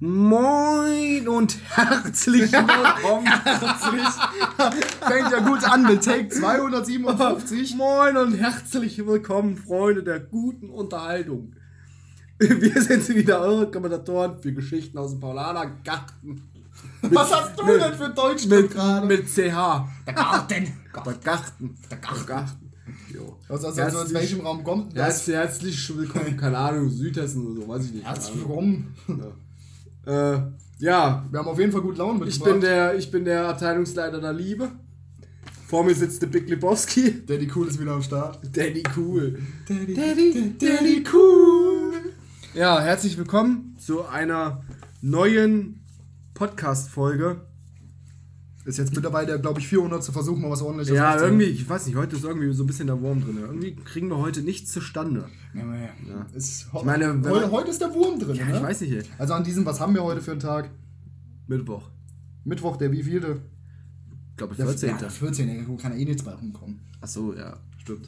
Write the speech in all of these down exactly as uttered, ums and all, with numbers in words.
Moin und herzlich willkommen. Herzlich. Fängt ja gut an mit Take zweihundertsiebenundfünfzig. Moin und herzlich willkommen, Freunde der guten Unterhaltung. Wir sind wieder eure Kommentatoren für Geschichten aus dem Paulanergarten. Was hast du mit, denn für Deutsch mit, gerade? mit C H. Der Garten. Der Garten. Der Garten. Jo. Also, also, also aus welchem Raum kommt das? Herzlich willkommen, keine Ahnung, Südhessen oder so, weiß ich nicht. Herzlich willkommen. Ja. Äh, ja. Wir haben auf jeden Fall gut Laune ich bin der Ich bin der Abteilungsleiter der Liebe. Vor mir sitzt der Big Lebowski. Daddy Cool ist wieder am Start. Daddy Cool. Daddy, Daddy, Daddy, Daddy Cool. Ja, herzlich willkommen zu einer neuen Podcast-Folge. Ist jetzt mittlerweile, glaube ich, vierhundert zu versuchen, mal was ordentliches Ja, irgendwie, ich weiß nicht, heute ist irgendwie so ein bisschen der Wurm drin. Irgendwie kriegen wir heute nichts zustande. Ja, ja. Ja. Ist, ich meine, wenn heute, man, heute ist der Wurm drin, ja, ne? Ich weiß nicht, ey. Also an diesem, was haben wir heute für einen Tag? Mittwoch. Mittwoch, der wievielte? Ich glaube, vierzehnte. Ja, der vierzehnte, da kann ja eh nichts bei rumkommen. Ach so, ja, stimmt.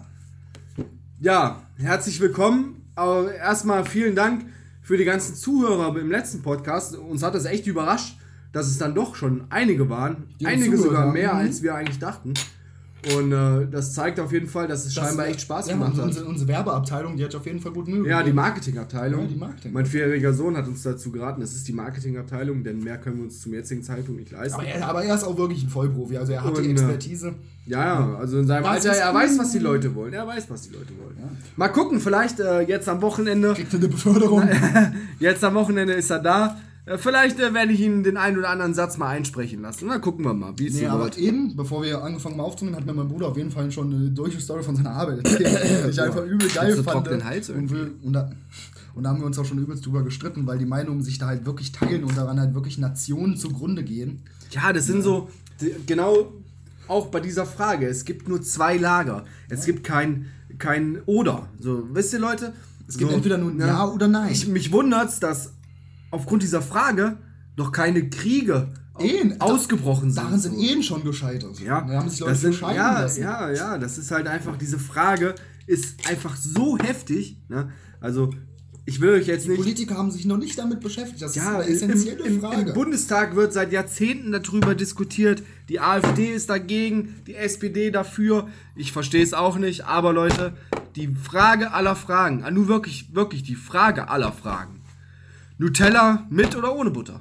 Ja, herzlich willkommen. Aber erstmal vielen Dank für die ganzen Zuhörer im letzten Podcast. Uns hat das echt überrascht, dass es dann doch schon einige waren. Die einige sogar mehr, haben. als wir eigentlich dachten. Und äh, das zeigt auf jeden Fall, dass es das, scheinbar echt Spaß ja, gemacht hat. Unsere, unsere Werbeabteilung, die hat auf jeden Fall gut Mühe. Ja, die Marketingabteilung. Ja, die Marketing. Mein vierjähriger Sohn hat uns dazu geraten, es ist die Marketingabteilung, denn mehr können wir uns zum jetzigen Zeitpunkt nicht leisten. Aber er, aber er ist auch wirklich ein Vollprofi, also er hat Und, die Expertise. Ja, ja, also in seinem Das Alter, er cool. weiß, was die Leute wollen. Er weiß, was die Leute wollen. Ja. Mal gucken, vielleicht äh, jetzt am Wochenende. Kriegt er eine Beförderung? Jetzt am Wochenende ist er da. Äh, vielleicht äh, werde ich ihn den einen oder anderen Satz mal einsprechen lassen. Na, gucken wir mal, wie es Nee, so aber wird. eben, bevor wir angefangen haben aufzunehmen, hat mir mein Bruder auf jeden Fall schon eine Durchstory von seiner Arbeit erzählt, die ich einfach übel geil so fand. trockenen Hals und, will, und, da, und da haben wir uns auch schon übelst drüber gestritten, weil die Meinungen sich da halt wirklich teilen und daran halt wirklich Nationen zugrunde gehen. Ja, das sind so, die, genau auch bei dieser Frage. Es gibt nur zwei Lager. Es ja. gibt kein, kein Oder. So, wisst ihr, Leute? Es gibt so, entweder nur ein Ja, ja oder Nein. Ich, mich wundert's, dass aufgrund dieser Frage noch keine Kriege Ehen, ausgebrochen sind. Daran sind Ehen schon gescheitert. Ja, da haben sich Leute das sind, scheiden ja, lassen. ja, ja, das ist halt einfach, diese Frage ist einfach so heftig. Ne? Also, ich will euch jetzt die nicht... Politiker haben sich noch nicht damit beschäftigt. Das ja, ist eine essentielle im, im, Frage. Im Bundestag wird seit Jahrzehnten darüber diskutiert. Die AfD ist dagegen, die S P D dafür. Ich verstehe es auch nicht. Aber Leute, die Frage aller Fragen, nur wirklich, wirklich die Frage aller Fragen. Nutella mit oder ohne Butter?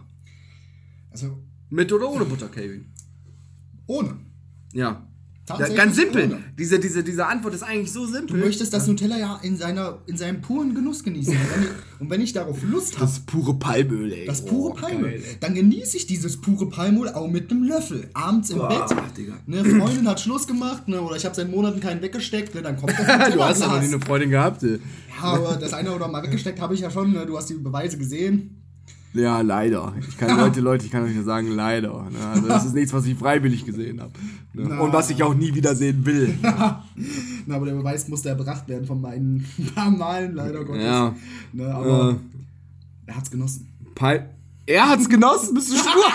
Also, mit oder ohne Butter, Kevin? Ohne. Ja. Ja, ganz simpel. Ohne. Diese, diese, diese Antwort ist eigentlich so simpel. Du möchtest das Nutella ja in, seiner, in seinem puren Genuss genießen. Und wenn ich, und wenn ich darauf Lust habe... Das pure Palmöl, ey. Das pure oh, Palmöl. Geil, dann genieße ich dieses pure Palmöl auch mit einem Löffel. Abends im Boah, Bett. Digga. Eine Freundin hat Schluss gemacht, ne, oder ich habe seit Monaten keinen weggesteckt. Ne, dann kommt das Nutella. Du hast ja noch nie eine Freundin gehabt, ey. Ja, aber das eine oder mal weggesteckt habe ich ja schon. Ne, du hast die Beweise gesehen. Ja, leider. Ich kann Leute, Leute, ich kann euch nur sagen, leider. Ne? Also das ist nichts, was ich freiwillig gesehen habe. Ne? Und was ich auch nie wieder sehen will. Na, aber der Beweis musste erbracht werden von meinen paar Malen, leider Gottes. Ja. Ne, aber äh, er hat's genossen. Pal er hat's genossen? Bist du schwul?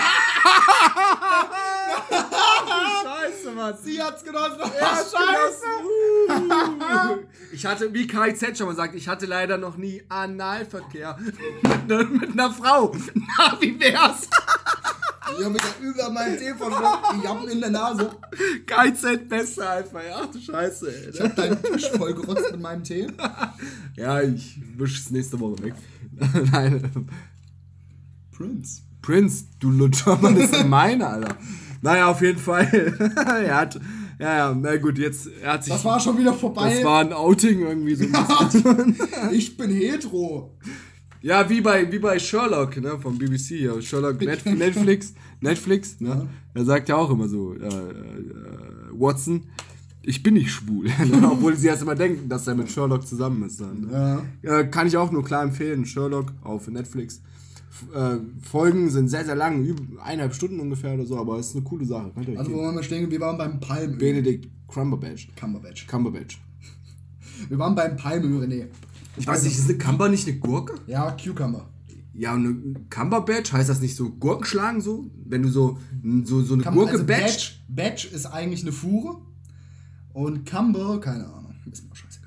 Scheiße, Mann. Sie hat's genossen. Ja, scheiße. Ich hatte, wie K I Z schon mal sagt, ich hatte leider noch nie Analverkehr mit, ne, mit einer Frau. Na, wie wär's? Ich hab mich da über meinen Tee verschluckt. Ich hab ihn in der Nase. K I Z besser einfach. Ach du Scheiße, ey. Ich hab deinen Tisch voll gerotzt mit meinem Tee. Ja, ich wisch es nächste Woche weg. Nein. Prince. Prince, du Lutscher, Mann, das ist meine, Alter. Naja, auf jeden Fall. er hat, ja, ja, na gut, jetzt, er hat sich... Das war schon wieder vorbei. Das war ein Outing irgendwie so ein bisschen. Ich bin hetero. Ja, wie bei, wie bei Sherlock, ne, vom B B C, ja, Sherlock, Net, Netflix, Netflix, ne, er sagt ja auch immer so, äh, äh, Watson, ich bin nicht schwul, ne? Obwohl sie erst immer denken, dass er mit Sherlock zusammen ist. Dann, ne? Ja. Äh, kann ich auch nur klar empfehlen, Sherlock auf Netflix. Äh, Folgen sind sehr, sehr lang, über eineinhalb Stunden ungefähr oder so, aber es ist eine coole Sache. Also, wo waren wir stehen? Wir waren beim Palmöl. Benedict Cumberbatch. Cumberbatch. Cumberbatch. Wir waren beim Palmöl, René. Ich weiß nicht, ist eine Cumber nicht eine Gurke? Ja, Cucumber. Ja, und eine Cumberbatch, heißt das nicht so Gurkenschlagen so? Wenn du so, so, so eine Cum- Gurke also batcht? Batch, Batch ist eigentlich eine Fuhre. Und Cumber, keine Ahnung, ist mir scheißegal.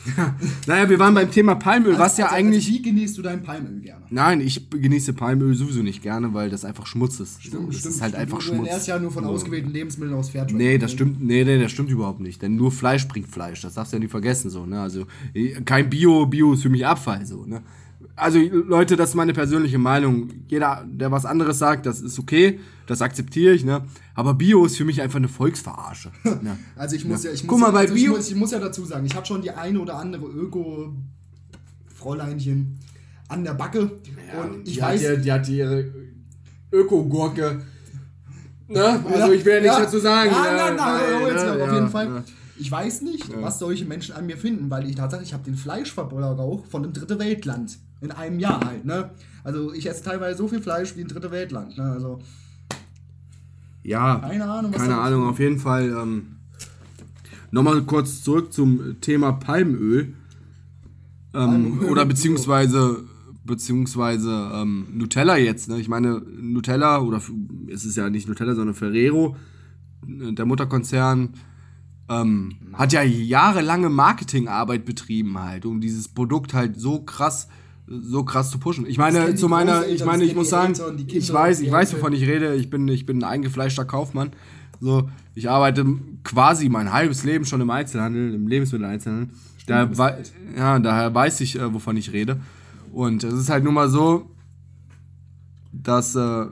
Naja, wir waren beim Thema Palmöl, Also, was ja also, eigentlich... Also wie genießt du dein Palmöl gerne? Nein, ich genieße Palmöl sowieso nicht gerne, weil das einfach Schmutz ist. Stimmt, das stimmt. ist halt einfach du Schmutz. ernährst ja nur von So. ausgewählten Lebensmitteln aus Fairtrade. Nee, das stimmt, nee, nee, das stimmt überhaupt nicht. Denn nur Fleisch bringt Fleisch. Das darfst du ja nie vergessen. So, ne? Also kein Bio, Bio ist für mich Abfall. So, ne? Also Leute, das ist meine persönliche Meinung. Jeder, der was anderes sagt, das ist okay. Das akzeptiere ich. Ne? Aber Bio ist für mich einfach eine Volksverarsche. Ne? Also ich muss ja, ich muss, Guck mal, bei also ich, Bio- muss, ich muss ja dazu sagen, ich habe schon die eine oder andere Öko-Fräuleinchen an der Backe. Und ich die, weiß, hat ja, die hat ihre Öko-Gurke. Ne? Also ich will ja nichts ja, dazu sagen. Ja, ne? nein, nein, Nein, nein, jetzt ne? noch, auf Ja, jeden Fall. ja. Ich weiß nicht, was solche Menschen an mir finden, weil ich tatsächlich, ich habe den Fleischverbrauch von einem dritte Weltland in einem Jahr halt, ne? Also ich esse teilweise so viel Fleisch wie ein dritte Weltland, ne? Also Ja, keine Ahnung, was keine da- Ahnung, auf jeden Fall. Ähm, Nochmal kurz zurück zum Thema Palmöl. Ähm, Palmöl. oder beziehungsweise, beziehungsweise ähm, Nutella jetzt. Ne? Ich meine, Nutella, oder f- es ist ja nicht Nutella, sondern Ferrero, der Mutterkonzern, ähm, hat ja jahrelange Marketingarbeit betrieben halt, um dieses Produkt halt so krass so krass zu pushen. Ich Das meine, kennen zu die meiner, Großeltern, ich meine, das ich muss kennen die sagen, Eltern, die ich Kinder, weiß, ich die weiß, Enkel. wovon ich rede. Ich bin, ich bin ein eingefleischter Kaufmann. So, ich arbeite quasi mein halbes Leben schon im Einzelhandel, im Lebensmitteleinzelhandel. Da, bist wei- alt. ja, daher weiß ich, äh, wovon ich rede. Und es ist halt nun mal so, dass äh,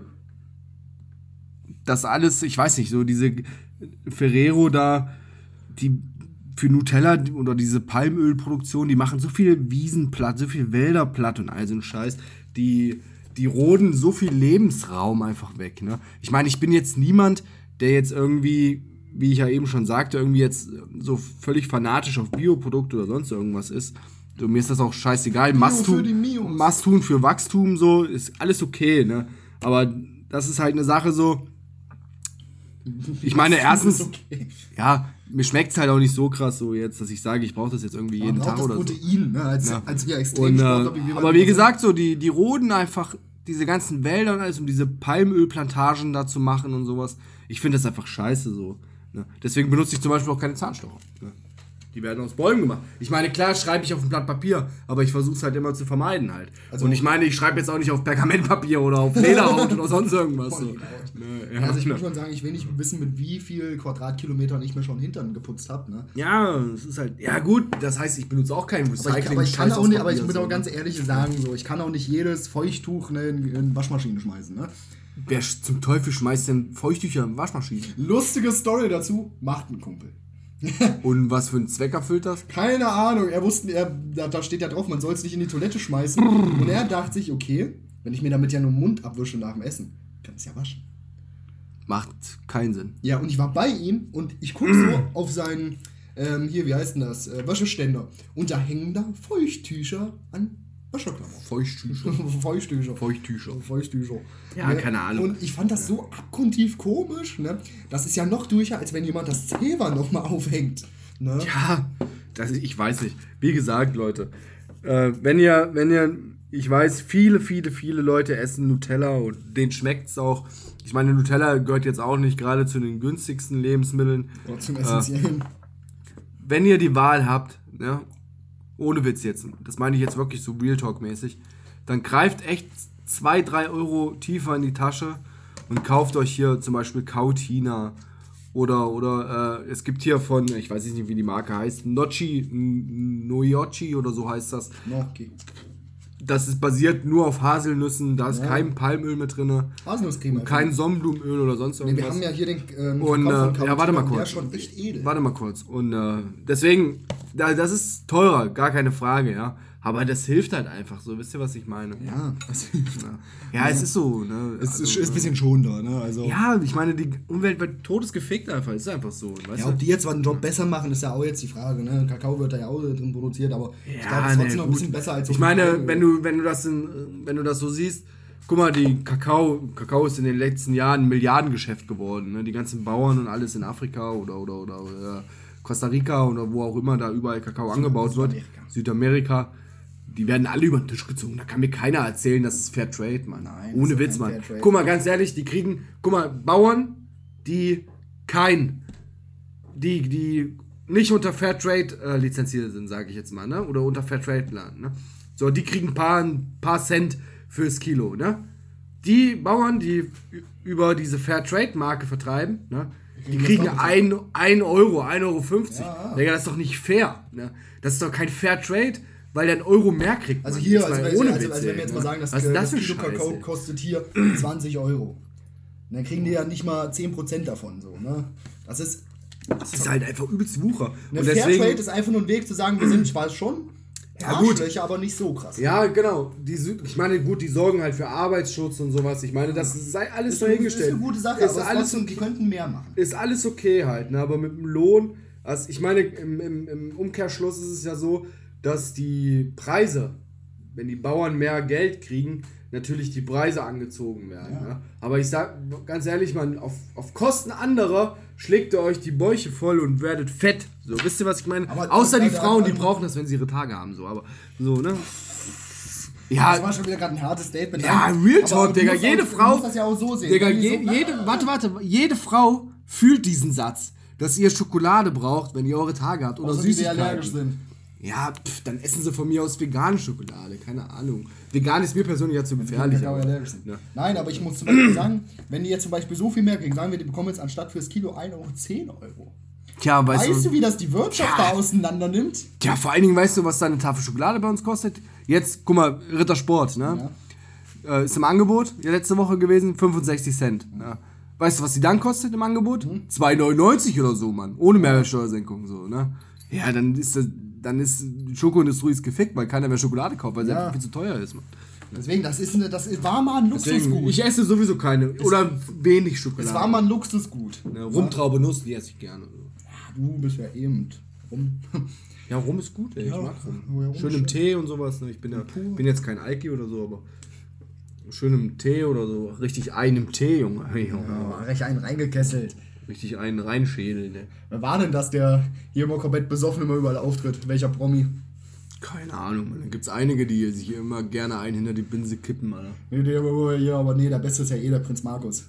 das alles, ich weiß nicht, so diese Ferrero da, die für Nutella oder diese Palmölproduktion, die machen so viel Wiesen platt, so viel Wälder platt und all so ein Scheiß. Die, die roden so viel Lebensraum einfach weg. Ne? Ich meine, ich bin jetzt niemand, der jetzt irgendwie, wie ich ja eben schon sagte, irgendwie jetzt so völlig fanatisch auf Bioprodukte oder sonst irgendwas ist. So, mir ist das auch scheißegal. Must für die Mios. tun, must tun für Wachstum, so, ist alles okay. Ne? Aber das ist halt eine Sache so. Ich meine, erstens, Okay. ja, mir schmeckt es halt auch nicht so krass so jetzt, dass ich sage, ich brauche das jetzt irgendwie Man jeden braucht Tag das oder so. Protein, ne? als, Ja. als wir Und, Extremsportler, äh, wie wir aber mal wie sind. gesagt, so die, die roden einfach diese ganzen Wälder und alles, um diese Palmölplantagen da zu machen und sowas. Ich finde das einfach scheiße so. Ne? Deswegen benutze ich zum Beispiel auch keine Zahnstocher. Ne? Die werden aus Bäumen gemacht. Ich meine, klar schreibe ich auf ein Blatt Papier, aber ich versuche es halt immer zu vermeiden halt. Also- und ich meine, ich schreibe jetzt auch nicht auf Pergamentpapier oder auf Lederhaut oder sonst irgendwas. So. Voll Ne, ja, Also ich ne. muss schon sagen, ich will nicht wissen, mit wie viel Quadratkilometern ich mir schon Hintern geputzt habe. Ne? Ja, es ist halt. Ja, gut, das heißt, ich benutze auch kein Aber ich, Recycling. aber ich kann Scheiß auch aus nicht, aber ich Papier, muss so, auch ganz ehrlich sagen, so, ich kann auch nicht jedes Feuchttuch ne, in, in Waschmaschine schmeißen. Ne? Wer sch- zum Teufel schmeißt denn Feuchttücher in Waschmaschinen? Lustige Story dazu, macht ein Kumpel. Und was für einen Zweck erfüllt das? Keine Ahnung, er wusste, er, da, da steht ja drauf, man soll es nicht in die Toilette schmeißen. Und er dachte sich, okay, wenn ich mir damit ja nur den Mund abwische nach dem Essen, kann es ja waschen. Macht keinen Sinn. Ja, und ich war bei ihm und ich gucke so auf seinen, ähm, hier, wie heißt denn das, äh, Wäscheständer. Und da hängen da Feuchttücher an Wäscheklammern. Feuchttücher. Feuchttücher. Feuchttücher. Feuchttücher. Ja, keine Ahnung. Und ich fand das so abgrundtief komisch, ne? Das ist ja noch durcher, als wenn jemand das Zewa nochmal aufhängt. Ne? Ja, das ist, ich weiß nicht. Wie gesagt, Leute, äh, wenn ihr, wenn ihr, ich weiß, viele, viele, viele Leute essen Nutella und denen schmeckt es auch. Ich meine, Nutella gehört jetzt auch nicht gerade zu den günstigsten Lebensmitteln. Oder zum Essentiellen. Wenn ihr die Wahl habt, ja, ohne Witz jetzt, das meine ich jetzt wirklich so Real Talk-mäßig, dann greift echt zwei, drei Euro tiefer in die Tasche und kauft euch hier zum Beispiel Kautina oder, oder äh, es gibt hier von, ich weiß nicht, wie die Marke heißt, Nochi, N- Noyochi oder so heißt das. Okay. Das ist basiert nur auf Haselnüssen, da ist Ja. kein Palmöl mit drin, Haselnusscreme. kein Sonnenblumenöl oder sonst Nee, irgendwas. wir haben ja hier den ähm, Und, Kakao von äh, ja, warte mal Kautina, kurz. Der ist schon echt edel. Warte mal kurz. Und äh, deswegen, da, das ist teurer, gar keine Frage, ja. Aber das hilft halt einfach so, wisst ihr, was ich meine? Ja, das Ja, ja es ist so, ne? Es ist, Also, ist ein bisschen schonender, ne? Also, ja, ich meine, die Umwelt wird todesgefickt einfach, ist einfach so, weißt ja, du? ob die jetzt einen Job besser machen, ist ja auch jetzt die Frage, ne? Kakao wird da ja auch drin produziert, aber ich Ja, glaube, es ist trotzdem nee, noch ein gut. bisschen besser als so Ich meine, Palmöl. wenn du, wenn du das in, wenn du das so siehst, guck mal, die Kakao, Kakao ist in den letzten Jahren ein Milliardengeschäft geworden, ne? Die ganzen Bauern und alles in Afrika oder oder oder äh, Costa Rica oder wo auch immer da überall Kakao angebaut wird, Südamerika. Südamerika, die werden alle über den Tisch gezogen. Da kann mir keiner erzählen, das ist Fair Trade, Mann. Nein, Ohne das ist Witz, kein Mann. Fair Trade. Guck mal, ganz ehrlich, die kriegen, guck mal, Bauern, die kein, die, die nicht unter Fairtrade äh, lizenziert sind, sage ich jetzt mal, ne? Oder unter Fairtrade-Plan, ne? So, die kriegen ein paar, ein paar Cent fürs Kilo, ne? Die Bauern, die über diese Fairtrade-Marke vertreiben, ne? Die kriegen ein Euro, ein Euro fünfzig. Ja. Digga, das ist doch nicht fair, ne? Das ist doch kein Fairtrade, weil der einen Euro mehr kriegt. Also hier, also, also, ohne also, also wenn wir jetzt mal sagen, dass das, das Kilo Kakao kostet hier zwanzig Euro. Und dann kriegen die ja nicht mal zehn Prozent davon, so, ne? Das ist... Das ist halt einfach übelst Wucher. Eine Fairtrade ist einfach nur ein Weg zu sagen, wir sind zwar schon ja, gut, aber nicht so krass. Ja, genau. Die, ich meine, gut, die sorgen halt für Arbeitsschutz und sowas. Ich meine, das sei alles ist dahingestellt. Das ist eine gute Sache, ist aber alles trotzdem, die könnten mehr machen. Ist alles okay halt, ne? Aber mit dem Lohn, also ich meine, im, im, im Umkehrschluss ist es ja so, dass die Preise, wenn die Bauern mehr Geld kriegen, natürlich die Preise angezogen werden. Ja. Ne? Aber ich sag ganz ehrlich, man, auf, auf Kosten anderer schlägt ihr euch die Bäuche voll und werdet fett. So, wisst ihr, was ich meine? Aber außer die Frauen, die brauchen das, wenn sie ihre Tage haben. So, aber so, ne? Ja, das war schon wieder gerade ein hartes Statement. Ja, Real Talk, Digga. Jede auch, Frau. Du musst das ja auch so sehen. Digga, je, so, jede, warte, warte. Jede Frau fühlt diesen Satz, dass ihr Schokolade braucht, wenn ihr eure Tage habt. Oder Süßigkeiten. Die allergisch sind. Ja, pff, dann essen sie von mir aus vegane Schokolade, keine Ahnung. Vegan ist mir persönlich ja zu gefährlich. Ja. Nein, aber ich muss zum Beispiel sagen, wenn die jetzt zum Beispiel so viel mehr kriegen, sagen wir, die bekommen jetzt anstatt fürs Kilo ein Euro zehn Euro. Tja, weißt, weißt du, du, wie das die Wirtschaft ja. da auseinander nimmt? Tja, vor allen Dingen weißt du, was da eine Tafel Schokolade bei uns kostet? Jetzt, guck mal, Rittersport, ne? Ja. Äh, ist im Angebot, ja, letzte Woche gewesen, fünfundsechzig Cent. Mhm. Ja. Weißt du, was die dann kostet im Angebot? Mhm. zwei neunundneunzig oder so, Mann. Ohne Mehrwertsteuersenkung, so, ne? Ja, dann ist das... Dann ist die Schokoindustrie ist gefickt, weil keiner mehr Schokolade kauft, weil sie ja. einfach viel zu teuer ist. Man. Deswegen, das, ist eine, das war mal ein Luxusgut. Deswegen, ich esse sowieso keine. Oder es, wenig Schokolade. Es war mal ein Luxusgut. Ja, Rumtraube, Nuss, die esse ich gerne. Ja, du bist ja eben Rum. Ja, Rum ist gut, ey. Ich ja, mag Rum. Ja, schön im Tee und sowas. Ich bin, ja, bin jetzt kein Alki oder so, aber schön im Tee oder so. Richtig einen im Tee, Junge. Ja, richtig einen reingekesselt. Richtig einen reinschädeln, ne? Wer war denn das, der hier immer komplett besoffen immer überall auftritt? Welcher Promi? Keine Ahnung, man. Da gibt's einige, die sich immer gerne einen hinter die Binse kippen, Alter. Nee, der, ja, aber nee, der Beste ist ja eh der Prinz Markus.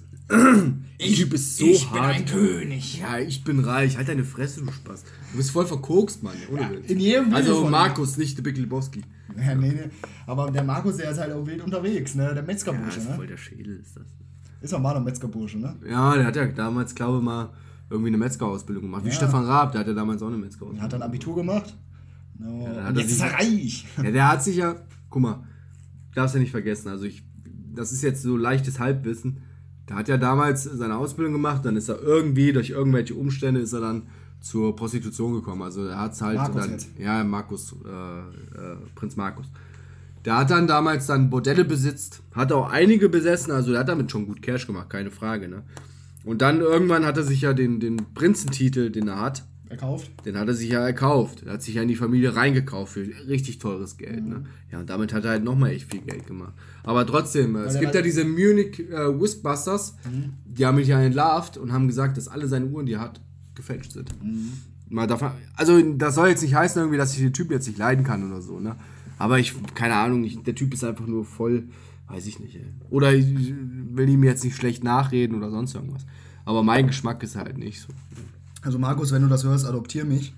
Ich, typ ist so ich hart. bin ein König. Ja, ich bin reich. Halt deine Fresse, du Spaß. Du bist voll verkokst, Mann. Ohne ja, in jedem Video Also Markus, nicht der Big Lebowski. Ja, nee, nee. Aber der Markus, der ist halt auch wild unterwegs, ne? Der Metzgerbursche, ja, ist ne? voll der Schädel, ist das. Ist auch mal ein Metzgerbursche, ne? Ja, der hat ja damals, glaube ich, mal irgendwie eine Metzgerausbildung gemacht. Wie ja. Stefan Raab, der hat ja damals auch eine Metzgerausbildung. Hat dann Abitur gemacht. No. Ja, und jetzt ist er reich. Ja, der hat sich ja, guck mal, darfst ja nicht vergessen, also ich, das ist jetzt so leichtes Halbwissen. Der hat ja damals seine Ausbildung gemacht, dann ist er irgendwie, durch irgendwelche Umstände ist er dann zur Prostitution gekommen. Also er hat es halt Markus dann, jetzt. ja, Markus, äh, äh, Prinz Markus. Der hat dann damals dann Bordelle besitzt, hat auch einige besessen, also der hat damit schon gut Cash gemacht, keine Frage, ne? Und dann irgendwann hat er sich ja den, den Prinzentitel, den er hat, erkauft. Den hat er sich ja erkauft. Er hat sich ja in die Familie reingekauft für richtig teures Geld, mhm. ne? Ja, und damit hat er halt nochmal echt viel Geld gemacht. Aber trotzdem, Weil es gibt ja diese Munich äh, Whiskbusters, mhm. die haben mich ja entlarvt und haben gesagt, dass alle seine Uhren, die er hat, gefälscht sind. Mhm. Mal davon, also das soll jetzt nicht heißen, irgendwie, dass ich den Typ jetzt nicht leiden kann oder so, ne? Aber ich, keine Ahnung, ich, der Typ ist einfach nur voll, weiß ich nicht, ey. Oder ich will ihm jetzt nicht schlecht nachreden oder sonst irgendwas. Aber mein Geschmack ist halt nicht so. Also Markus, wenn du das hörst, adoptier mich.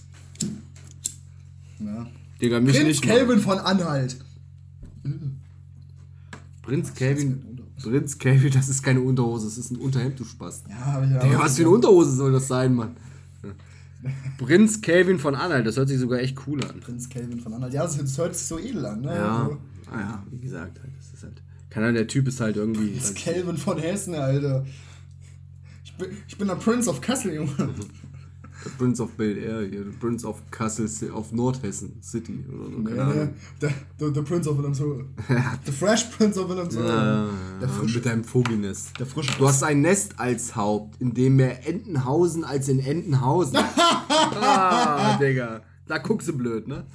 Ja. Digga, mich Prinz nicht Kelvin von Anhalt. Prinz Kelvin, Prinz Kelvin, das ist keine Unterhose, das ist ein Unterhemd, du Spast. Ja, ja. Digga, was für eine Unterhose soll das sein, Mann? Ja. Prinz Kelvin von Anhalt, das hört sich sogar echt cool an. Prinz Kelvin von Anhalt, ja, das, das hört sich so edel an, ne? Ja, also. ah, ja, wie gesagt, das ist halt, keine Ahnung, der Typ ist halt irgendwie... Prinz halt Kelvin von Hessen, Alter. Ich bin, ich bin der Prince of Kassel, Junge. Der Prince of Bel Air hier, der Prince of Kassel, of Nordhessen City oder so, keine nee, Ahnung. Der, der, der Prince of Wilhelmshöhe. The Fresh Prince of Wilhelmshöhe. Ja, der frische, mit deinem Vogelnest. Der frische. Du hast ein Nest als Haupt, in dem mehr Entenhausen als in Entenhausen. Ah, Digga. Da guckst du blöd, ne?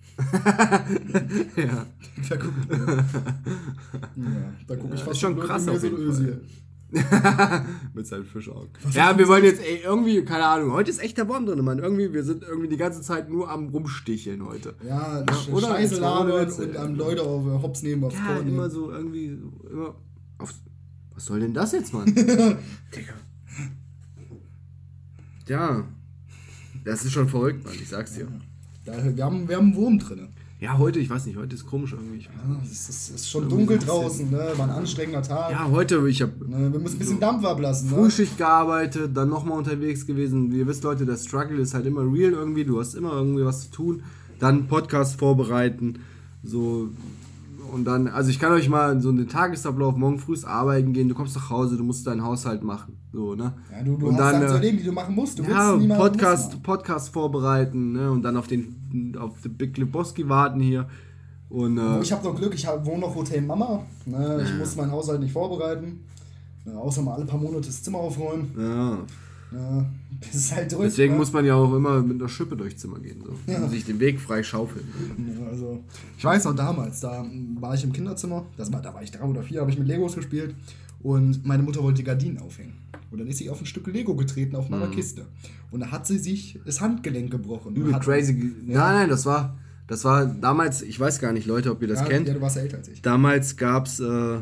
Ja. Da guck ich blöd. Ja, da guck ich fast ist schon blöd krass auf jeden so Fall. Mit seinen Fischaugen. Ja, wir wollen jetzt ey, irgendwie, keine Ahnung, heute ist echt der Wurm drin, Mann. Irgendwie, wir sind irgendwie die ganze Zeit nur am Rumsticheln heute. Ja, ja oder Scheiße labern und am Leute auf Hops nehmen, aufs ja, Korn immer nehmen. so irgendwie, immer auf, was soll denn das jetzt, Mann? Digga. Ja. Das ist schon verrückt, Mann, ich sag's dir. Ja. Da, wir, haben, wir haben einen Wurm drin. Ja, heute, ich weiß nicht, heute ist komisch irgendwie. Ja, es ist, ist schon dunkel draußen, ne? War ein anstrengender Tag. Ja, heute, ich hab... Ne, wir müssen ein bisschen so Dampf ablassen, ne? Frühschicht gearbeitet, dann nochmal unterwegs gewesen. Ihr wisst, Leute, der Struggle ist halt immer real irgendwie. Du hast immer irgendwie was zu tun. Dann Podcast vorbereiten, so... Und dann, also ich kann euch mal so einen Tagesablauf, morgen früh arbeiten gehen, du kommst nach Hause, du musst deinen Haushalt machen, so, ne? Ja, du, du und hast dann, halt so Leben, die du machen musst, du ja, willst niemanden Podcast, Podcast vorbereiten, ne? Und dann auf den, auf den Big Lebowski warten hier. Und, äh, ich habe noch Glück, ich hab, wohne noch Hotel Mama, ne? Ich muss meinen Haushalt nicht vorbereiten, ne? Außer mal alle paar Monate das Zimmer aufräumen. Ja. Ja, das ist halt drückt, Deswegen ne? muss man ja auch immer mit einer Schippe durchs Zimmer gehen, so. Ja. Und sich den Weg frei schaufeln. Ja, also, ich weiß noch damals, da war ich im Kinderzimmer, das war, da war ich drei oder vier, habe ich mit Legos gespielt und meine Mutter wollte die Gardinen aufhängen. Und dann ist sie auf ein Stück Lego getreten auf meiner mhm. Kiste. Und da hat sie sich das Handgelenk gebrochen. Übel crazy. Ja. Nein, nein, das war, das war damals, ich weiß gar nicht, Leute, ob ihr das ja, kennt. Ja, du warst ja älter als ich. Damals gab es äh,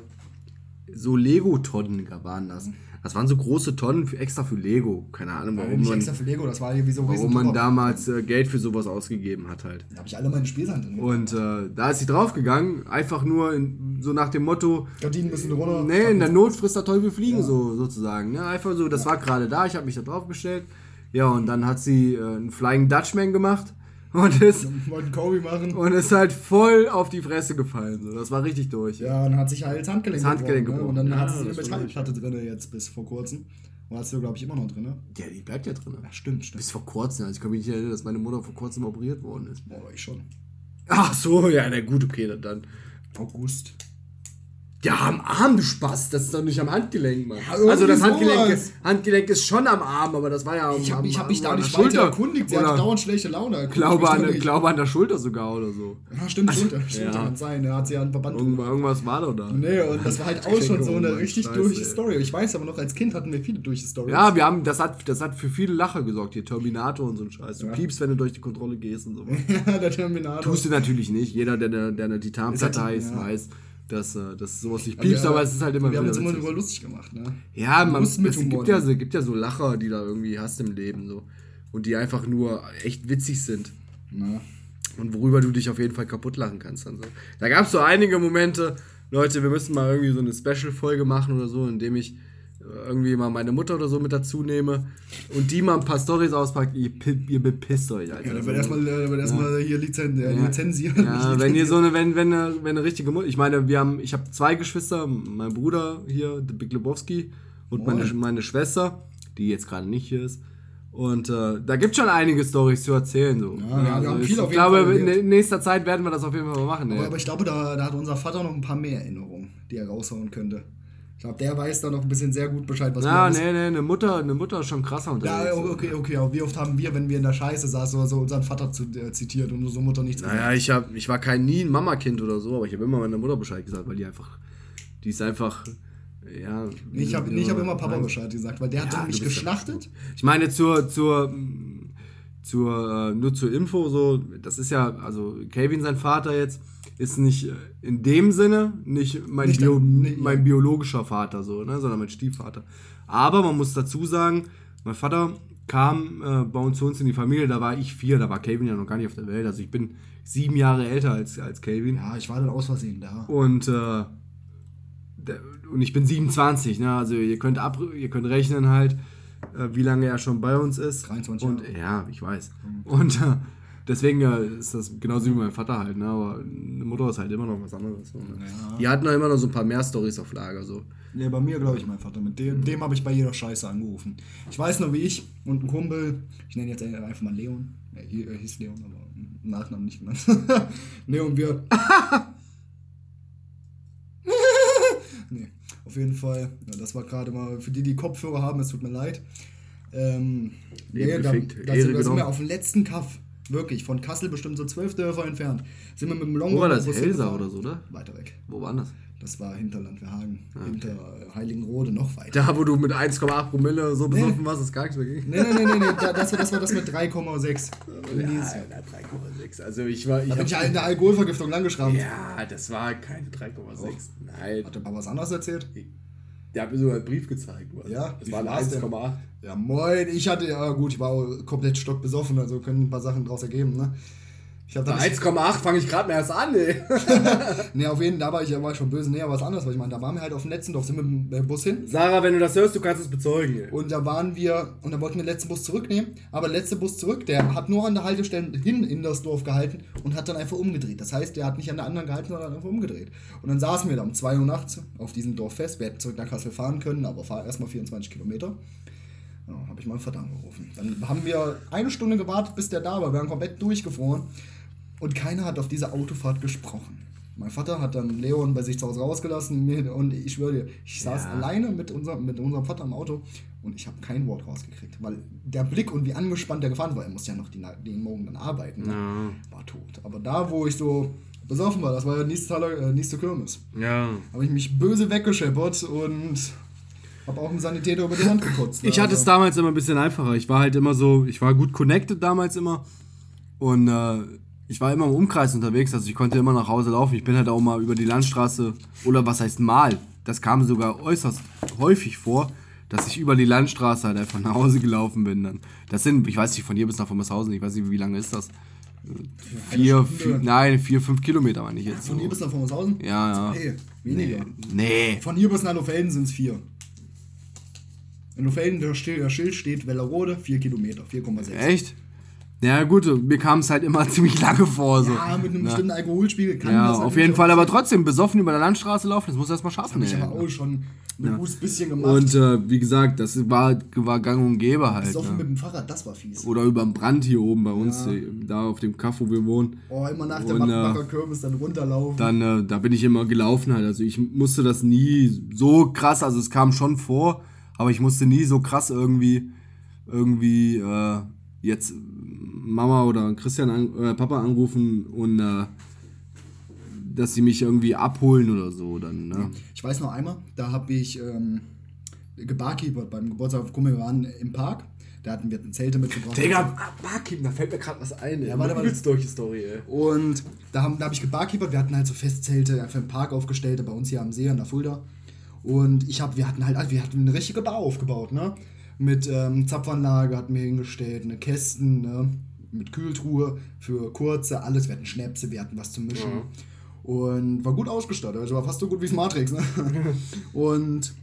so Lego-Tonnen, waren das. Das waren so große Tonnen für, extra für Lego. Keine Ahnung, warum ja, nicht man, extra für Lego, das war irgendwie so warum man damals äh, Geld für sowas ausgegeben hat halt. Da habe ich alle meine Spielsachen drin. Und äh, da ist sie draufgegangen, einfach nur in, so nach dem Motto... Gardinen müssen runter. Nee, in der Not frisst der Teufel fliegen, ja. so sozusagen. Ne? Einfach so, das ja. war gerade da, ich habe mich da draufgestellt. Ja, und dann hat sie äh, einen Flying Dutchman gemacht. Und ist, wollten Kobe machen. Und ist halt voll auf die Fresse gefallen. So. Das war richtig durch. Ja, und dann hat sich halt das Handgelenk, das Handgelenk gebrochen. gebrochen. Ne? Und dann ja, hat sie eine Metallplatte drin jetzt bis vor kurzem. Und hast du, glaube ich, immer noch drin, ne? Ja, die bleibt ja drin. Ja, stimmt, stimmt. Bis vor kurzem. Also ich kann mich nicht erinnern, dass meine Mutter vor kurzem operiert worden ist. Boah, ich schon. Ach so, ja, na gut, okay, dann. August. Ja, am Arm, du Spaß. Das ist doch nicht am Handgelenk, Mann. Ja, also das Handgelenk ist, Handgelenk ist schon am Arm, aber das war ja am Ich habe hab mich da an nicht der weiter erkundigt. Sie hatte dauernd schlechte Laune. Glaube an, glaube an der Schulter sogar oder so. Ja, stimmt, also, Schulter. Schulter ja. kann sein. Da hat sie ja einen Verband. Irgendwas, irgendwas war doch da. Nee, und das war halt auch schon so eine richtig Scheiße, durch ey. Story. Ich weiß aber noch, als Kind hatten wir viele durch Stories. Ja, wir haben, das hat, das hat für viele Lacher gesorgt. Hier Terminator und so ein Scheiß. Du ja. piepst, wenn du durch die Kontrolle gehst und so. Ja, der Terminator. Tust du natürlich nicht. Jeder, der eine, der eine Titanplatte halt, heißt, ja. weiß, dass, dass sowas nicht piepst, aber, aber es ist halt immer wir haben uns immer witzig. über lustig gemacht, ne? Ja, man, es mit gibt ja, so, gibt ja so Lacher, die da irgendwie hast im Leben so. Und die einfach nur echt witzig sind. Na. Und worüber du dich auf jeden Fall kaputt lachen kannst. Dann so. Da gab es so einige Momente, Leute, wir müssen mal irgendwie so eine Special-Folge machen oder so, indem ich irgendwie mal meine Mutter oder so mit dazu nehme und die mal ein paar Storys auspackt, ihr, ihr bepisst euch, Alter. Ja, da wird erstmal äh, erst ja. hier Lizen äh, ja. lizenzieren. Ja, wenn ihr so eine, wenn, wenn eine, wenn eine richtige Mutter, ich meine, wir haben, ich habe zwei Geschwister, mein Bruder hier, der Big Lebowski und meine, meine Schwester, die jetzt gerade nicht hier ist. Und äh, da gibt es schon einige Storys zu erzählen. So. Ja, ja, also wir haben viel ich auf jeden glaube, Fall in nächster Zeit werden wir das auf jeden Fall mal machen. Aber, aber ich glaube, da, da hat unser Vater noch ein paar mehr Erinnerungen, die er raushauen könnte. Ich glaube, der weiß da noch ein bisschen sehr gut Bescheid, was ja, wir nee, nee, eine Mutter, eine Mutter ist schon krasser unterwegs. Ja, okay, okay, aber wie oft haben wir, wenn wir in der Scheiße saßen oder so, unseren Vater zu, äh, zitiert und unsere Mutter nichts gesagt? Naja, ich, hab, ich war kein nie ein Mamakind oder so, aber ich habe immer meiner Mutter Bescheid gesagt, weil die einfach, die ist einfach, ja... Nee, ich habe ja, hab immer Papa Bescheid gesagt, weil der hat ja, mich geschlachtet. Ich meine, zur, zur, zur, äh, nur zur Info, so, das ist ja, also Kevin, sein Vater jetzt, ist nicht in dem Sinne nicht mein, nicht Bio, dann, nicht, mein ja. biologischer Vater, so, ne, sondern mein Stiefvater. Aber man muss dazu sagen, mein Vater kam äh, bei uns zu uns in die Familie, da war ich vier, da war Kevin ja noch gar nicht auf der Welt. Also ich bin sieben Jahre älter als, als Kevin. Ja, ich war dann aus Versehen da. Und, äh, der, und ich bin siebenundzwanzig, ne, also ihr könnt, ab, ihr könnt rechnen halt, äh, wie lange er schon bei uns ist. dreiundzwanzig und, Jahre. Ja, ich weiß. Mhm. Und äh, deswegen äh, ist das genauso wie mein Vater halt, ne? Aber eine Mutter ist halt immer noch was anderes. So, ne? Ja. Die hatten noch immer noch so ein paar mehr Storys auf Lager. So. Ne, bei mir glaube ich mein Vater. Mit dem, dem habe ich bei jeder Scheiße angerufen. Ich weiß noch, wie ich und ein Kumpel, ich nenne jetzt einfach mal Leon, er hieß Leon, aber Nachnamen nicht genannt. Leon, wir... nee, auf jeden Fall. Ja, das war gerade mal, für die, die Kopfhörer haben, es tut mir leid. Ähm, nee, da, da, da sind wir auf dem letzten Kaff. Wirklich, von Kassel bestimmt so zwölf Dörfer entfernt. Sind wir mit dem Longboard. Wo war das? Helsa oder so, ne? Weiter weg. Wo war das? Das war hinter Landwehrhagen, ah, okay. hinter Heiligenrode, noch weiter. Da, wo du mit eins Komma acht Promille so besoffen nee. warst, dass gar nichts mehr ging? Nee, nee, nee, nee, nee. das, war, das war das mit drei Komma sechs. Ja, drei Komma sechs. Also ich war... Ich da bin ich in der Alkoholvergiftung langgeschrammt. Ja, das war keine drei Komma sechs. Nein. Hat der Papa was anderes erzählt? Der hat mir sogar einen Brief gezeigt. Mann. Ja, das waren eins Komma acht. Ja, moin, ich hatte, ja gut, ich war auch komplett stockbesoffen, also können ein paar Sachen draus ergeben, ne? Ich hab Bei eins Komma acht fange ich gerade mal erst an, ey. Ne, auf jeden Fall, da war ich, war ich schon böse. Nee, aber was anderes, weil ich meine, da waren wir halt auf dem Letztendorf, sind wir mit dem Bus hin. Sarah, wenn du das hörst, du kannst es bezeugen, ey. Und da waren wir, und da wollten wir den letzten Bus zurücknehmen, aber der letzte Bus zurück, der hat nur an der Haltestelle hin in das Dorf gehalten und hat dann einfach umgedreht. Das heißt, der hat nicht an der anderen gehalten, sondern einfach umgedreht. Und dann saßen wir da um zwei Uhr nachts auf diesem Dorf fest. Wir hätten zurück nach Kassel fahren können, aber fahr erstmal vierundzwanzig Kilometer. Ja, habe ich meinen Vater angerufen. Dann haben wir eine Stunde gewartet, bis der da war. Wir waren komplett durchgefroren. Und keiner hat auf diese Autofahrt gesprochen. Mein Vater hat dann Leon bei sich zu Hause rausgelassen und ich schwöre dir, ich saß ja. alleine mit, unser, mit unserem Vater im Auto und ich habe kein Wort rausgekriegt, weil der Blick und wie angespannt der gefahren war, er musste ja noch die, den Morgen dann arbeiten, ne? ja. war tot. Aber da, wo ich so besoffen war, das war ja nächste, äh, nächste Kirmes, ja. habe ich mich böse weggescheppert und habe auch einen Sanitäter über die Hand gekotzt. Ne? Ich hatte also. es damals immer ein bisschen einfacher. Ich war halt immer so, ich war gut connected damals immer und äh, ich war immer im Umkreis unterwegs, also ich konnte immer nach Hause laufen. Ich bin halt auch mal über die Landstraße, oder was heißt mal, das kam sogar äußerst häufig vor, dass ich über die Landstraße halt einfach nach Hause gelaufen bin. Dann. Das sind, ich weiß nicht, von hier bis nach Pommershausen, ich weiß nicht, wie lange ist das? Vier, vier, nein, vier, fünf Kilometer meine ich jetzt. Von hier bis nach Pommershausen? Ja, ja. Hey, weniger. Nee. Von hier bis nach Lohfelden sind es vier. In Lohfelden, der Schild steht Wellerode, vier Kilometer, vier Komma sechs. Echt? Ja gut, mir kam es halt immer ziemlich lange vor. So. Ja, mit einem ja. bestimmten Alkoholspiegel kann ja, das halt auf jeden Fall, aber trotzdem, besoffen über der Landstraße laufen, das muss erst mal schaffen. Das hab ich ey. aber auch schon ein ja. gutes bisschen gemacht. Und äh, wie gesagt, das war, war gang und gäbe halt. Besoffen ne? mit dem Fahrrad, das war fies. Oder über den Brand hier oben bei uns, ja. da auf dem Kaff, wo wir wohnen. Oh, immer nach der Mattenbacher Kirmes dann runterlaufen. Dann, äh, da bin ich immer gelaufen halt, also ich musste das nie so krass, also es kam schon vor, aber ich musste nie so krass irgendwie, irgendwie, äh, jetzt Mama oder Christian, an, äh, Papa anrufen und äh, dass sie mich irgendwie abholen oder so dann. Ne? Ich weiß noch einmal, da habe ich ähm, gebarkeepert beim Geburtstag auf Kummel, wir waren im Park, da hatten wir Zelte mitgebracht. Digga, Barkeeper, da fällt mir gerade was ein. Ja, warte, warte. Durch die Story, ey. Und da habe da hab ich gebarkeepert, wir hatten halt so Festzelte einfach im Park aufgestellt, bei uns hier am See an der Fulda. Und ich hab, wir hatten halt, wir hatten eine richtige Bar aufgebaut, ne? Mit ähm, Zapfanlage hatten wir hingestellt, eine Kästen, ne? Mit Kühltruhe für kurze, alles. Wir hatten Schnäpse, wir hatten was zum Mischen. Ja. Und war gut ausgestattet, also war fast so gut wie das Matrix, ne? Und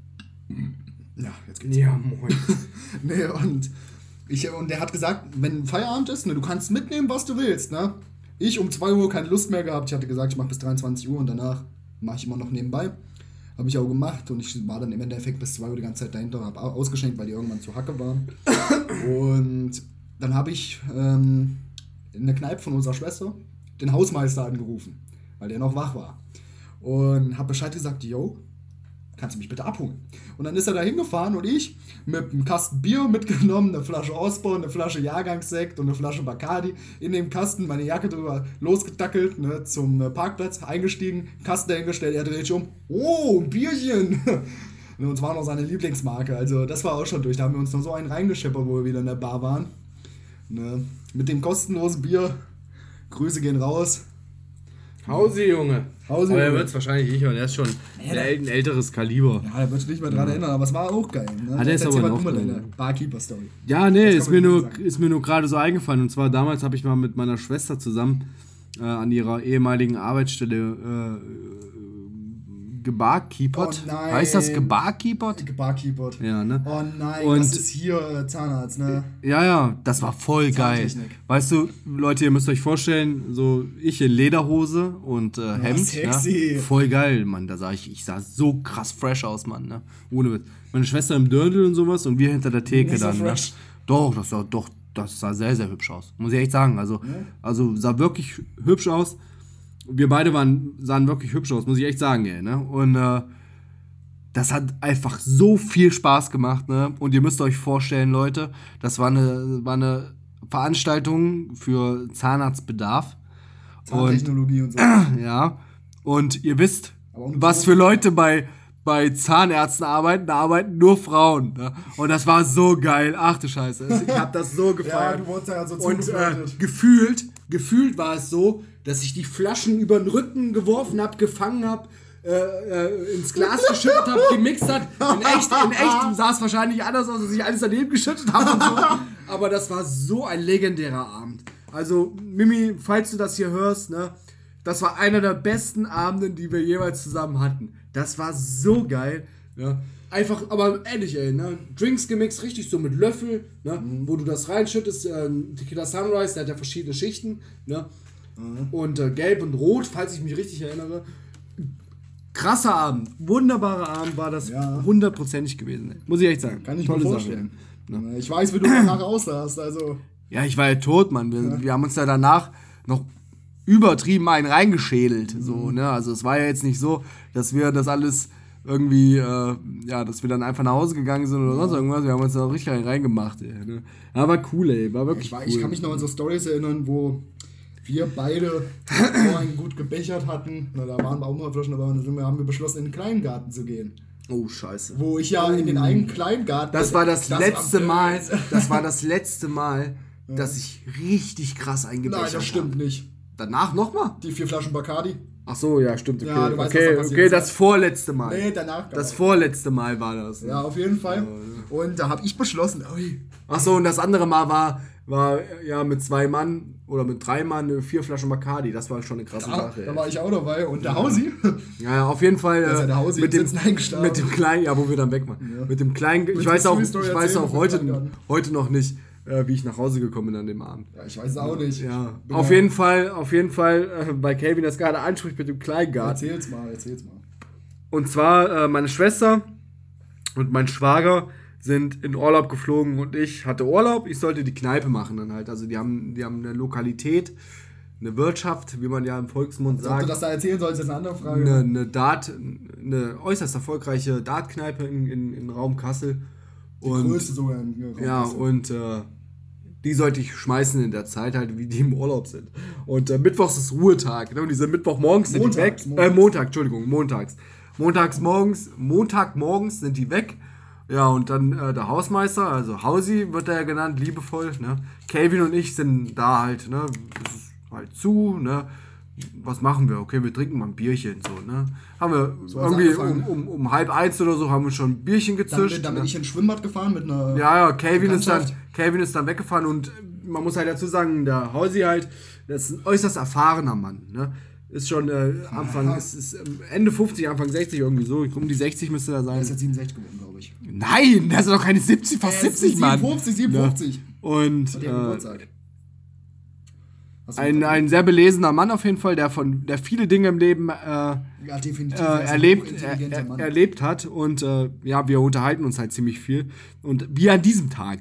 ja, jetzt geht's. Ja, moin. nee, und, ich, und der hat gesagt, wenn Feierabend ist, ne, du kannst mitnehmen, was du willst, ne? Ich um zwei Uhr keine Lust mehr gehabt, ich hatte gesagt, ich mache bis dreiundzwanzig Uhr und danach mache ich immer noch nebenbei. Habe ich auch gemacht und ich war dann im Endeffekt bis zwei Uhr die ganze Zeit dahinter, habe ausgeschenkt, weil die irgendwann zu Hacke waren. Und dann habe ich ähm, in der Kneipe von unserer Schwester den Hausmeister angerufen, weil der noch wach war. Und habe Bescheid gesagt, yo, kannst du mich bitte abholen? Und dann ist er da hingefahren und ich mit einem Kasten Bier mitgenommen, eine Flasche Osborne, eine Flasche Jahrgangssekt und eine Flasche Bacardi in dem Kasten, meine Jacke drüber losgetackelt, ne, zum Parkplatz, eingestiegen, Kasten dahingestellt, er dreht sich um, oh, ein Bierchen! Und es war noch seine Lieblingsmarke, also das war auch schon durch, da haben wir uns noch so einen reingescheppert, wo wir wieder in der Bar waren. Ne, mit dem kostenlosen Bier, Grüße gehen raus. Hausi, Junge. Hausi, aber er Junge. wird es wahrscheinlich nicht, und er ist schon ja, ein älteres Kaliber. Ja, da wird sich nicht mehr dran ja. erinnern, aber es war auch geil. Ne? Hat er es aber noch mal deine Barkeeper-Story. Ja, nee, ist mir, nur, ist mir nur gerade so eingefallen. Und zwar damals habe ich mal mit meiner Schwester zusammen äh, an ihrer ehemaligen Arbeitsstelle äh, gebarkeepert. Oh nein. Heißt das gebarkeepert? Gebarkeepert. Ja, ne? Oh nein, und das ist hier äh, Zahnarzt, ne? Ja, ja, das war voll geil. Weißt du, Leute, ihr müsst euch vorstellen, so ich in Lederhose und äh, Hemd. Ja, sexy. Ja, voll geil, Mann. Da sah ich, ich sah so krass fresh aus, Mann, ne? Ohne Witz. Meine Schwester im Dirndl und sowas und wir hinter der Theke Nicht dann. So fresh. Ne? Doch, das sah, doch, das sah sehr, sehr hübsch aus. Muss ich echt sagen. Also, ja. also sah wirklich hübsch aus. Wir beide waren, sahen wirklich hübsch aus, muss ich echt sagen, ey, ne? Und äh, das hat einfach so viel Spaß gemacht, ne? Und ihr müsst euch vorstellen, Leute, das war eine, war eine Veranstaltung für Zahnarztbedarf. Zahntechnologie und, und so. Ja. Und ihr wisst, was für Leute bei, bei Zahnärzten arbeiten, da arbeiten nur Frauen. Ne? Und das war so geil. Ach du Scheiße. Ich hab das so gefeiert. Ja, du wurdest ja so Und äh, gefühlt, gefühlt war es so, dass ich die Flaschen über den Rücken geworfen habe, gefangen habe, äh, äh, ins Glas geschüttet habe, gemixt hat. In echt, in echt sah es wahrscheinlich anders aus, dass ich alles daneben geschüttet habe und so. Aber das war so ein legendärer Abend. Also, Mimi, falls du das hier hörst, ne, das war einer der besten Abende, die wir jeweils zusammen hatten. Das war so geil. Ja. Einfach, aber ehrlich, ey, ne? Drinks gemixt, richtig so mit Löffel, ne? Mhm. Wo du das reinschüttest. Äh, Tequila Sunrise, der hat ja verschiedene Schichten, ne? Mhm. Und äh, gelb und rot, falls ich mich richtig erinnere. Krasser Abend, wunderbarer Abend war das, ja. hundertprozentig gewesen, ey. Muss ich echt sagen. Kann ich mir vorstellen. Sache, ne? Ich weiß, wie du danach aussahst, also. Ja, ich war ja tot, Mann. Wir, ja. wir haben uns da danach noch übertrieben einen reingeschädelt. Mhm. So, ne? Also es war ja jetzt nicht so, dass wir das alles irgendwie, äh, ja, dass wir dann einfach nach Hause gegangen sind oder ja. sonst irgendwas. Wir haben uns da auch richtig reingemacht, ey. Ne? Aber war cool, ey. War wirklich ich, war, cool. Ich kann mich noch an so Storys erinnern, wo wir beide vorhin gut gebechert hatten. Na, da waren wir auch mal Flaschen dabei und dann haben wir beschlossen, in den Kleingarten zu gehen. Oh, scheiße. Wo ich ja in den eigenen Kleingarten... Das war das, das letzte war Mal, das war das letzte Mal, ja. dass ich richtig krass eingebechert habe. Nein, das stimmt habe. nicht. Danach nochmal? Die vier Flaschen Bacardi. Ach so, ja, stimmt. Okay, ja, du weißt, okay, was da okay, das vorletzte Mal. Nee, danach. Das vorletzte Mal war das. Ne? Ja, auf jeden Fall. Ja, und da habe ich beschlossen, ui. Ach so, und das andere Mal war, war ja mit zwei Mann oder mit drei Mann vier Flaschen Bacardi. Das war schon eine krasse ja, Sache. Da war ich auch dabei. Und der Hausi. Ja, ja, auf jeden Fall. Äh, der Hausi mit, dem, mit dem kleinen, ja, wo wir dann weg waren. Ja. Mit dem kleinen, ich weiß auch, ich weiß auch heute, heute noch nicht, äh, wie ich nach Hause gekommen bin an dem Abend. Ja, ich weiß es auch nicht. Ja. Auf jeden Fall, auf jeden Fall, äh, bei Calvin das gerade anspricht mit dem Kleingarten. Erzähl's mal, erzähl's mal. Und zwar, äh, meine Schwester und mein Schwager sind in Urlaub geflogen und ich hatte Urlaub. Ich sollte die Kneipe machen dann halt. Also die haben, die haben eine Lokalität, eine Wirtschaft, wie man ja im Volksmund sagt. Ob du das da erzählen sollst, ist eine andere Frage. Eine, eine Dart, eine äußerst erfolgreiche Dartkneipe in, in, in Raum Kassel. Die und, größte sogar in Raum ja, Kassel. und äh, die sollte ich schmeißen in der Zeit halt, wie die im Urlaub sind. Und äh, Mittwochs ist Ruhetag. Ne? Und diese Mittwochmorgens sind montags, die weg. Montags. Äh, Montag, Entschuldigung, montags. Montags morgens, Montagmorgens sind die weg. Ja, und dann äh, der Hausmeister, also Hausi wird er ja genannt, liebevoll, ne? Calvin und ich sind da halt, ne? Es ist halt zu, ne? Was machen wir? Okay, wir trinken mal ein Bierchen, so, ne? Haben wir so irgendwie um, um, um halb eins oder so haben wir schon ein Bierchen gezischt. Dann, dann bin ne? ich ins Schwimmbad gefahren mit einer Ja, ja, Calvin ist, dann, Calvin ist dann weggefahren und man muss halt dazu sagen, der Hausi halt, das ist ein äußerst erfahrener Mann, ne? Ist schon äh, Anfang, ja. ist, ist Ende fünfzig, Anfang sechzig irgendwie so. Um die sechzig müsste er sein. Der ist jetzt siebenundsechzig geworden, glaube ich. Nein, der ist doch keine siebzig, fast äh, siebzig, Mann. siebenundfünfzig, siebenundfünfzig. Ja. Und äh, ein, ein sehr belesener Mann auf jeden Fall, der von der viele Dinge im Leben äh, ja, definitiv, äh, erlebt, er, er, erlebt hat. Und äh, ja, wir unterhalten uns halt ziemlich viel. Und wie an diesem Tag.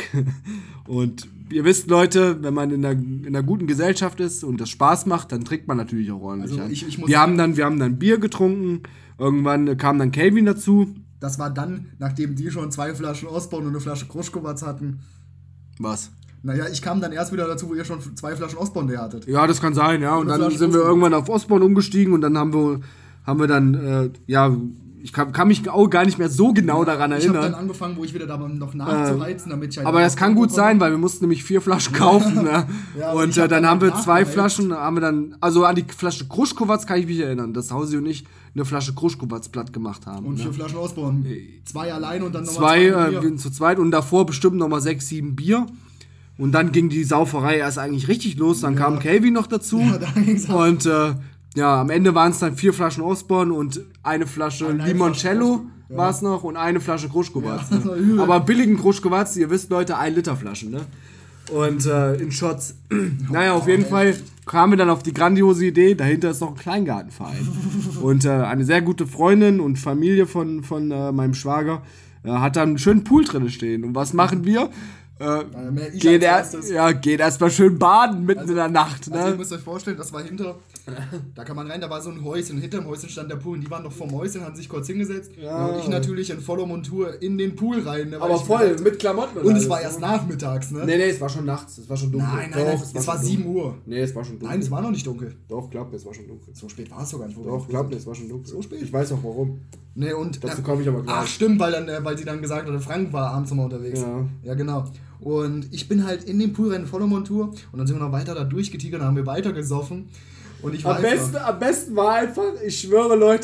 Und ihr wisst, Leute, wenn man in einer, in einer guten Gesellschaft ist und das Spaß macht, dann trinkt man natürlich auch ordentlich. Also ich, ich muss wir, haben dann, wir haben dann Bier getrunken, irgendwann kam dann Calvin dazu. Das war dann, nachdem die schon zwei Flaschen Ostborn und eine Flasche Kruschkowatz hatten. Was? Naja, ich kam dann erst wieder dazu, wo ihr schon zwei Flaschen Ostborn leer hattet. Ja, das kann sein, ja. Und, und dann sind wir irgendwann auf Ostborn umgestiegen und dann haben wir, haben wir dann, äh, ja... Ich kann, kann mich auch gar nicht mehr so genau ja, daran erinnern. Ich habe dann angefangen, wo ich wieder da noch nachzuheizen, damit ich halt... Aber das kann gut sein, weil wir mussten nämlich vier Flaschen kaufen. Ne? Ja, und äh, hab dann, dann haben wir zwei Flaschen, haben wir dann... Also an die Flasche Kruschkowatz kann ich mich erinnern, dass Hausi und ich eine Flasche Kruschkowatz platt gemacht haben. Und vier ne? Flaschen Ausbauen. Zwei alleine und dann nochmal zwei. Zwei, äh, zu zweit und davor bestimmt nochmal sechs, sieben Bier. Und dann ging die Sauferei erst eigentlich richtig los. Dann ja. kam Calvin noch dazu. Ja, da ging's auch. Und... Äh, ja, am Ende waren es dann vier Flaschen Osborn und eine Flasche eine Limoncello ja. war es noch und eine Flasche Kruschkowatz. Ja, ne? Aber billigen Kruschkowatz, ihr wisst, Leute, ein Liter Flaschen, ne? Und äh, in Shots. Naja, auf jeden Fall kamen wir dann auf die grandiose Idee, dahinter ist noch ein Kleingartenverein. Und äh, eine sehr gute Freundin und Familie von, von äh, meinem Schwager äh, hat dann einen schönen Pool drin stehen. Und was machen wir? Äh, geht erst, ja, geht erstmal schön baden mitten also, in der Nacht. Ne? Also ihr müsst euch vorstellen, das war hinter, da kann man rein, da war so ein Häuschen, hinter dem Häuschen stand der Pool und die waren noch vorm Häuschen, haben sich kurz hingesetzt ja. und ich natürlich in voller Montur in den Pool rein. Ne, aber voll, gesagt, mit Klamotten. Und es war erst nachmittags, ne? Nee, nee, es war schon nachts, es war schon dunkel. Nein, nein, Doch, nein, es war, es war sieben Uhr. Nee, es war schon dunkel. Nein, es war noch nicht dunkel. Doch, glaub mir, es war schon dunkel. So spät war es sogar nicht. Doch, glaub mir, es war schon dunkel. So spät? Ich weiß auch warum. Nee, und dazu komme ich aber gleich. Ach, stimmt, weil, dann, weil sie dann gesagt hat, Frank war abends immer unterwegs. Ja. Ja, genau. Und ich bin halt in den Pool rein, voller Montur. Und dann sind wir noch weiter da durchgetigert und haben wir weiter gesoffen. Und ich war am, besten, am besten war einfach, ich schwöre, Leute,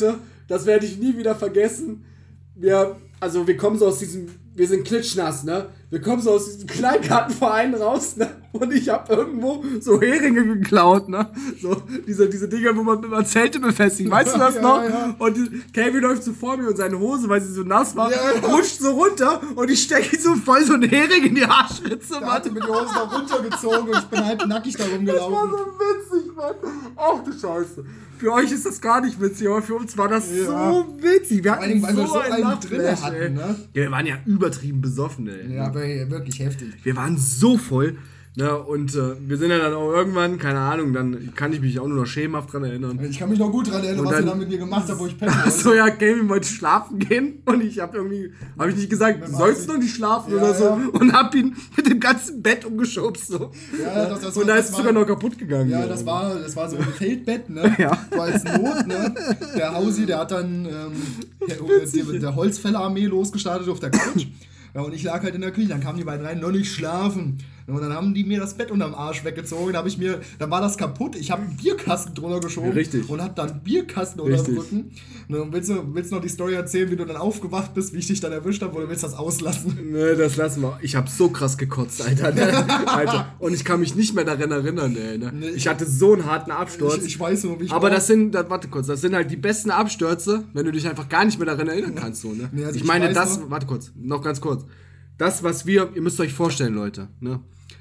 das werde ich nie wieder vergessen. Wir, also wir kommen so aus diesem, wir sind klitschnass, ne? Wir kommen so aus diesem Kleingartenverein raus, ne? Und ich habe irgendwo so Heringe geklaut, ne? So diese, diese Dinger, wo man immer Zelte befestigt, weißt du das ja, noch? Ja. Und Calvin läuft so vor mir und seine Hose, weil sie so nass war, ja, ja. rutscht so runter und ich stecke so voll so einen Hering in die Arschritze, Mann. Der hatte mir die Hose noch runtergezogen und ich bin halt nackig da rumgelaufen. Das war so witzig, Mann. Ach du Scheiße. Für euch ist das gar nicht witzig, aber für uns war das ja. so witzig. Wir hatten Vor allem, so, so einen einen drin hatten, ne? Ja, wir waren ja übertrieben besoffen, ey. Ja, aber wirklich heftig. Wir waren so voll. Ne, und äh, wir sind ja dann auch irgendwann, keine Ahnung, dann kann ich mich auch nur noch schemenhaft dran erinnern. Ich kann mich noch gut dran erinnern, und was dann, ihr da mit mir gemacht habt, wo ich pennen wollte. Achso, ja, Kevin wollte schlafen gehen und ich habe irgendwie, habe ich nicht gesagt, du sollst noch nicht schlafen ja, oder so ja. und hab ihn mit dem ganzen Bett umgeschubst. So. Ja, das, das, und da ist es sogar noch kaputt gegangen. Ja, das war, das war so ein Feldbett, ne? Ja. So als Not, ne? Der Hausi, der hat dann ähm, der, der, der Holzfällerarmee losgestartet auf der Couch. Ja, und ich lag halt in der Küche, dann kamen die beiden rein, noch nicht schlafen. Und dann haben die mir das Bett unterm Arsch weggezogen, da ich mir, dann war das kaputt, ich habe einen Bierkasten drunter geschoben Richtig. und hab dann einen Bierkasten unter dem Rücken. Und willst du willst noch die Story erzählen, wie du dann aufgewacht bist, wie ich dich dann erwischt habe, oder willst du das auslassen? Nee, das lassen wir. Ich habe so krass gekotzt, Alter. Alter. Und ich kann mich nicht mehr daran erinnern, ey. Ne? Nee, ich hatte so einen harten Absturz. Ich, ich weiß nur, wie ich Aber war. das sind, das, warte kurz, das sind halt die besten Abstürze, wenn du dich einfach gar nicht mehr daran erinnern kannst. So, ne? Nee, also ich, ich meine, das, noch. warte kurz, noch ganz kurz. Das, was wir, ihr müsst euch vorstellen, Leute, ne?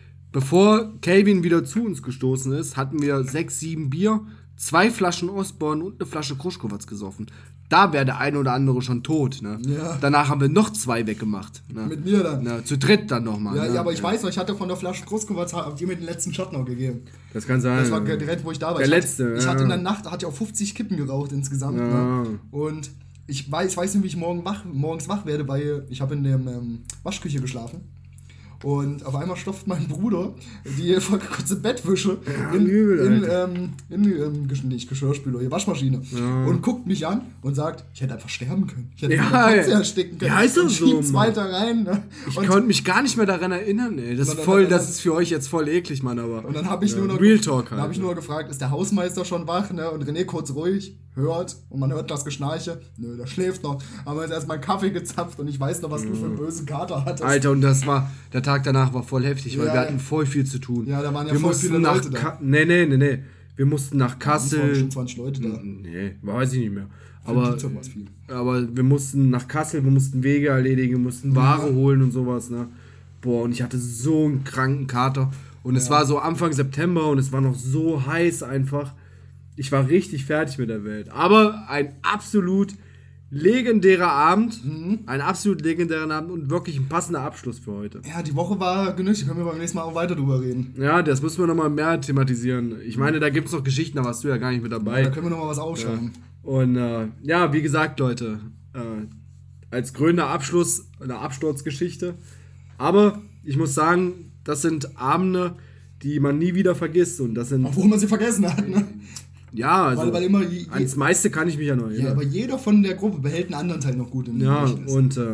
Bevor Calvin wieder zu uns gestoßen ist, hatten wir sechs, sieben Bier, zwei Flaschen Ostborn und eine Flasche Kruschkowatz gesoffen. Da wäre der eine oder andere schon tot, ne? Ja. Danach haben wir noch zwei weggemacht. Ne? Mit mir dann. Ne? Zu dritt dann nochmal. Ja, ne? ja, aber ich ja. weiß noch, ich hatte von der Flasche Kruschkowatz, habt ihr mir den letzten Shot noch gegeben. Das kann sein. Das war direkt, wo ich da war. Der ich letzte, hatte, ja. Ich hatte in der Nacht, hatte auch fünfzig Kippen geraucht insgesamt. Ja. Ne? Und ich weiß, ich weiß nicht, wie ich morgen wach, morgens wach werde, weil ich habe in der ähm, Waschküche geschlafen. Und auf einmal stopft mein Bruder die voll kurze Bettwäsche ja, in, in, ähm, in ähm, nicht Geschirrspüler, die Waschmaschine. Ja. Und guckt mich an und sagt, ich hätte einfach sterben können. Ich hätte ja, Katze ersticken können. Ja, ist das so, schiebt's weiter rein. Ne? Ich und konnte mich gar nicht mehr daran erinnern, ey. Das, ist voll, dann, das ist für euch jetzt voll eklig, Mann, aber... Und dann habe ich, ja, nur noch, Real Talk halt, dann hab ich nur gefragt, ist der Hausmeister schon wach? Ne? Und René kurz ruhig, hört, und man hört das Geschnarche. Nö, der schläft noch. Aber jetzt erstmal einen Kaffee gezapft und ich weiß noch, was ja. du für einen bösen Kater hattest. Alter, und das war, der Tag danach war voll heftig, weil ja, wir hatten voll viel zu tun. Ja, da waren ja wir voll viele nach Leute Ka- da. Nee, nee, nee, nee. Wir mussten nach Kassel. Ja, es waren schon zwanzig Leute da. Nee, weiß ich nicht mehr. Aber, viel. aber wir mussten nach Kassel, wir mussten Wege erledigen, wir mussten Ware ja. holen und sowas, ne? Boah, und ich hatte so einen kranken Kater. Und ja. es war so Anfang September und es war noch so heiß einfach. Ich war richtig fertig mit der Welt. Aber ein absolut legendärer Abend. Mhm. Ein absolut legendärer Abend und wirklich ein passender Abschluss für heute. Ja, die Woche war genüsslich. Können wir beim nächsten Mal auch weiter drüber reden. Ja, das müssen wir nochmal mehr thematisieren. Ich meine, da gibt es noch Geschichten, da warst du ja gar nicht mit dabei. Ja, da können wir nochmal was aufschauen. Ja. Und äh, ja, wie gesagt, Leute, äh, als krönender Abschluss eine Absturzgeschichte. Aber ich muss sagen, das sind Abende, die man nie wieder vergisst. Und das sind, obwohl man sie vergessen hat, ne? Ja, also weil, weil immer je, ans meiste kann ich mich ja noch erinnern. Ja, aber jeder von der Gruppe behält einen anderen Teil noch gut in Ja, und äh,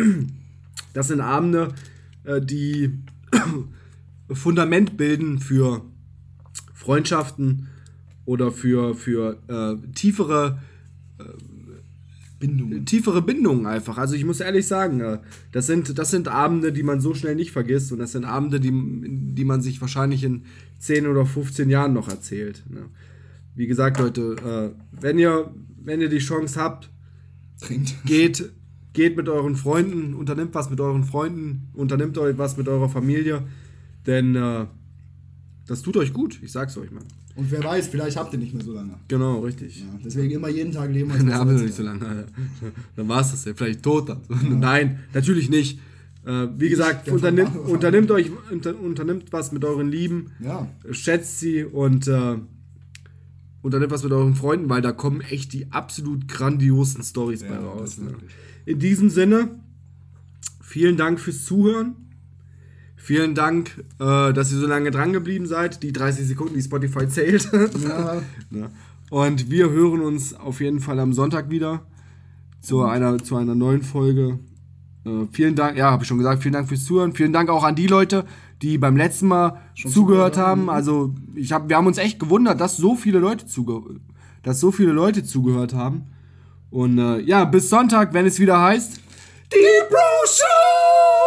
das sind Abende, äh, die Fundament bilden für Freundschaften oder für, für äh, tiefere äh, Bindungen. Tiefere Bindungen einfach. Also ich muss ehrlich sagen, äh, das sind, das sind Abende, die man so schnell nicht vergisst und das sind Abende, die, die man sich wahrscheinlich in zehn oder fünfzehn Jahren noch erzählt. Ne? Wie gesagt, Leute, äh, wenn ihr, wenn ihr die Chance habt, trinkt. Geht, geht mit euren Freunden, unternimmt was mit euren Freunden, unternimmt euch was mit eurer Familie, denn äh, das tut euch gut, ich sag's euch mal. Und wer weiß, vielleicht habt ihr nicht mehr so lange. Genau, richtig. Ja, deswegen immer jeden Tag leben. Dann haben wir noch nicht so lange, Alter. Dann war's das ja, vielleicht tot dann. Ja. Nein, natürlich nicht. Äh, wie gesagt, unternimmt, unternimmt euch, unter, unternimmt was mit euren Lieben, ja. Schätzt sie und äh, unternimmt was mit euren Freunden, weil da kommen echt die absolut grandiosen Storys ja, bei raus. Ne? In diesem Sinne, vielen Dank fürs Zuhören. Vielen Dank, äh, dass ihr so lange dran geblieben seid. Die dreißig Sekunden, die Spotify zählt. Ja. Ja. Und wir hören uns auf jeden Fall am Sonntag wieder zu einer, zu einer neuen Folge. Äh, vielen Dank, ja, habe ich schon gesagt, vielen Dank fürs Zuhören. Vielen Dank auch an die Leute, die beim letzten Mal schon zugehört, zugehört haben. Also ich hab, wir haben uns echt gewundert, dass so viele Leute zuge- dass so viele Leute zugehört haben. Und äh, ja, bis Sonntag, wenn es wieder heißt... Die Bro Show!